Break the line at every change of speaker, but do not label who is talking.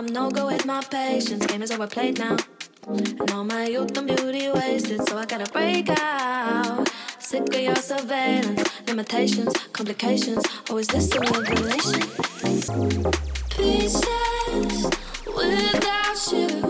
no go with my patience. Game is overplayed now. And all my youth and beauty wasted, so I gotta break out. Sick of your surveillance, limitations, complications. Always this a revelation. Pieces without you.